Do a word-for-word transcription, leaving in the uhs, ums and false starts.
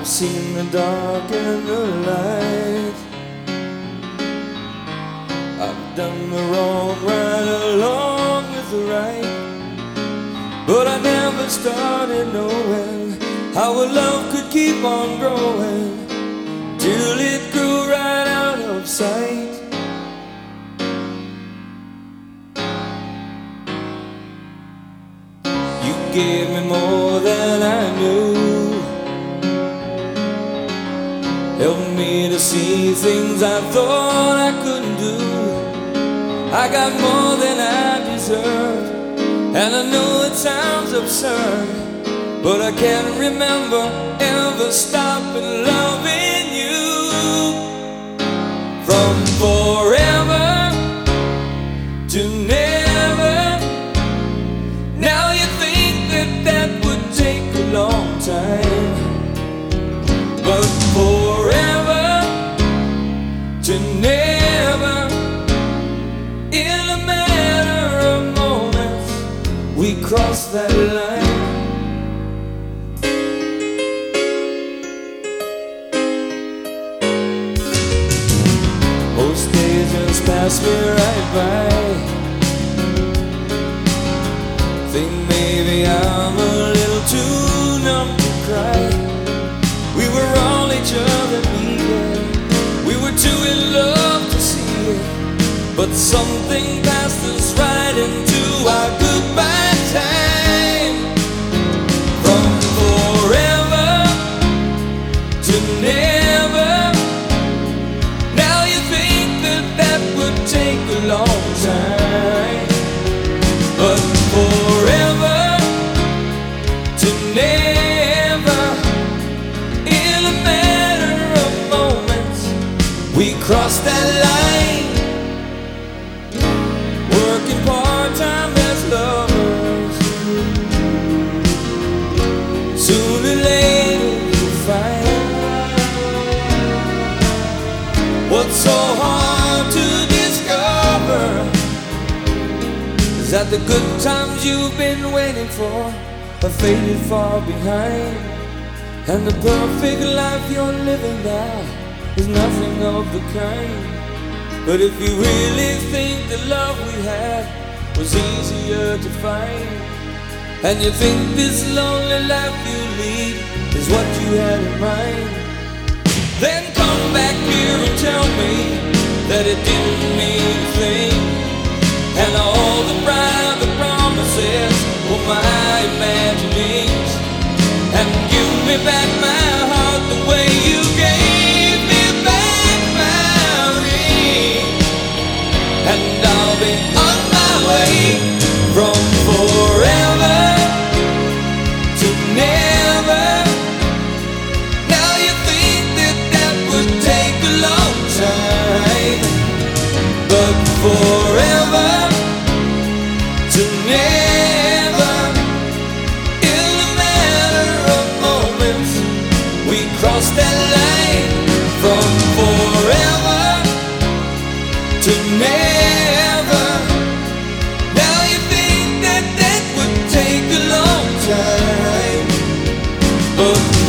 I've seen the dark and the light. I've done the wrong right along with the right, but I never started knowing how a love could keep on growing till it grew right out of sight. You gave me more than I knew, helped me to see things I thought I couldn't do. I got more than I deserved, and I know it sounds absurd, but I can't remember ever stopping loving you. From forever to never, now you think that that would take a long time, but forever to never, in a matter of moments, we cross that line. Most days just pass me right by. Think maybe I'm a little too numb to cry. We were all each other needed, we were too in love to see it, but something passed us right into our goodbye time. From forever to never, now you think that that would take a long time, but forever to never, in a matter of moments, we cross that line. Working part-time as lovers, sooner or later you'll find what's so hard to discover is that the good times you've been waiting for are faded far behind, and the perfect life you're living now is nothing of the kind. But if you really think the love we had was easier to find, and you think this lonely life you lead is what you had in mind, then come back here and tell me that it didn't mean a thing, and all the private promises were my imaginings, and give me back my heart the way you gave me back my ring, and I'll be on my way. From forever to never, now you think that that would take a long time, but forever to never, in a matter of moments, we cross that line. From forever to never, now you think that that would take a long time, but